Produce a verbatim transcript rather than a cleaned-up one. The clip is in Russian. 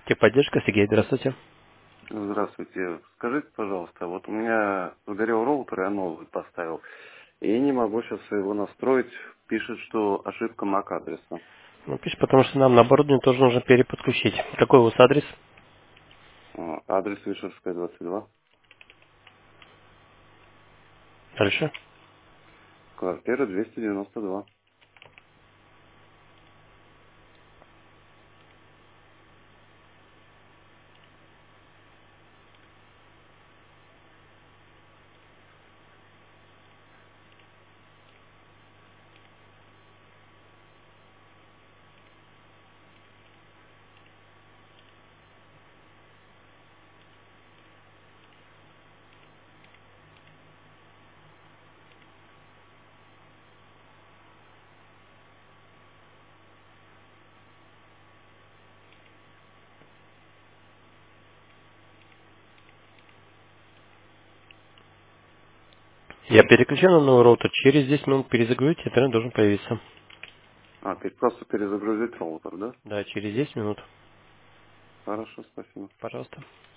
Техподдержка, Сергей, здравствуйте. Здравствуйте. Скажите, пожалуйста, вот у меня сгорел роутер, я новый поставил, и не могу сейчас его настроить. Пишет, что ошибка MAC-адреса. Ну, пишет, потому что нам на оборудование тоже нужно переподключить. Какой у вас адрес? А, Адрес Вишерская, двадцать два, Дальше. квартира двести девяносто два. Я переключил на новый роутер. Через десять минут перезагрузите, интернет должен появиться. А, ты просто перезагрузить роутер, да? Да, через десять минут. Хорошо, спасибо. Пожалуйста.